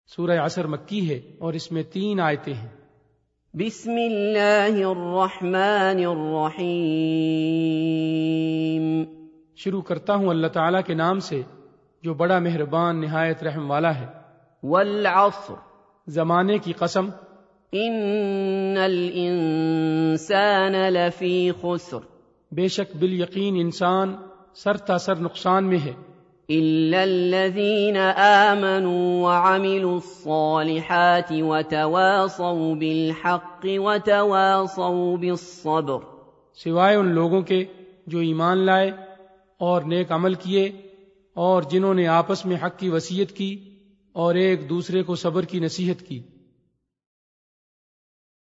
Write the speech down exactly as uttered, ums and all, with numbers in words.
सूरह असर मक्की है और इसमें तीन आयतें हैं। बिस्मिल्लाहिर्रहमानिर्रहीम। शुरू करता हूँ अल्लाह ताला के नाम से जो बड़ा मेहरबान निहायत रहम वाला है। वल अस्र, जमाने की कसम। इन्नल इंसान लफी खुस्र, बेशक बिल यकीन इंसान सरता सर नुकसान में है। इल्लल्लज़ीन आमनू व अमिलुस्सालिहाति व तवासौ बिलहक़्क़ि व तवासौ बिस्सब्र, सिवाय उन लोगों के जो ईमान लाए और नेक अमल किए और जिन्होंने आपस में हक की वसीयत की और एक दूसरे को सब्र की नसीहत की।